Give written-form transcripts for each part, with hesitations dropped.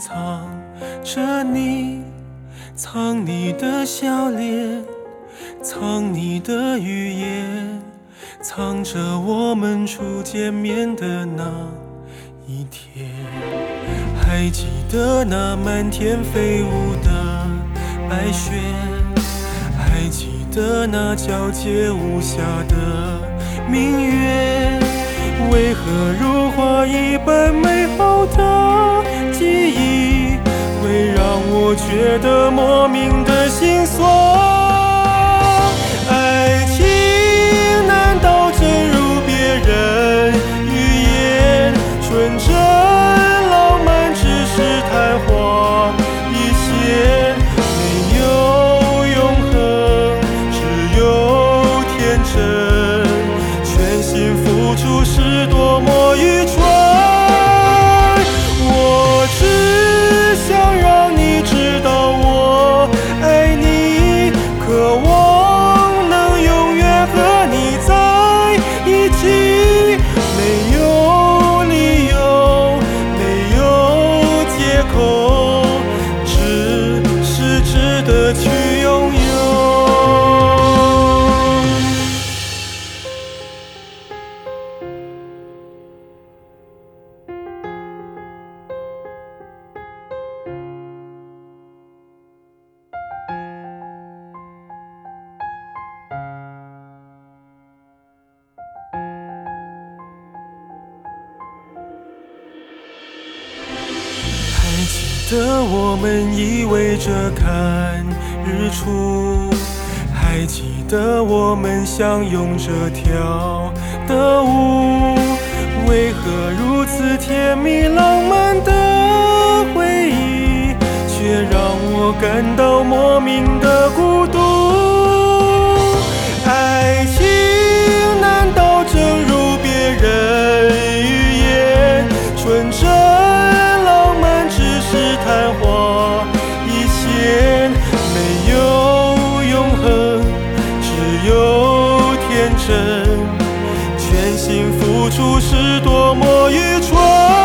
藏着你，藏你的笑脸，藏你的语言，藏着我们初见面的那一天。还记得那满天飞舞的白雪，还记得那皎洁无瑕的明月，为何如花一般美好的记忆，会让我觉得莫名的心酸？爱情难道真如别人语言，纯真浪漫只是昙花一现，没有永恒，只有天真，全心付出是多么愚蠢。我只想让你知道我爱你，渴望能永远和你在一起，没有理由，没有借口，只是值得去拥有。还记得我们依偎着看日出，还记得我们相拥着跳的舞，为何如此甜蜜浪漫的回忆，却让我感到莫名的孤独？爱情难道正如别人语言，纯真浪漫只是昙花一现，没有永恒，只有天真，全心付出是多么愚蠢。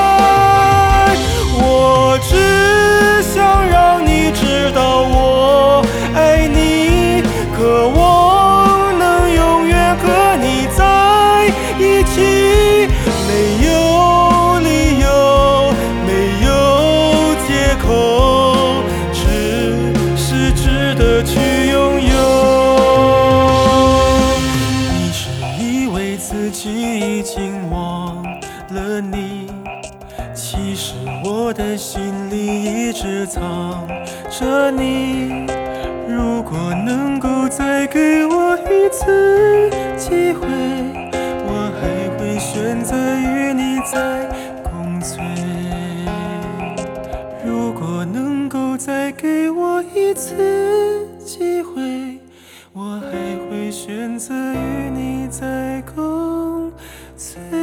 我只想让你知道我爱你，渴望能永远和你在一起，没有理由，没有借口，只是值得去拥有。你是以为自己已经忘了你，其实我的心里一直藏着你。如果能够再给我一次机会，我还会选择与你再共醉。如果能够再给我一次机会，我还会选择与你再共醉。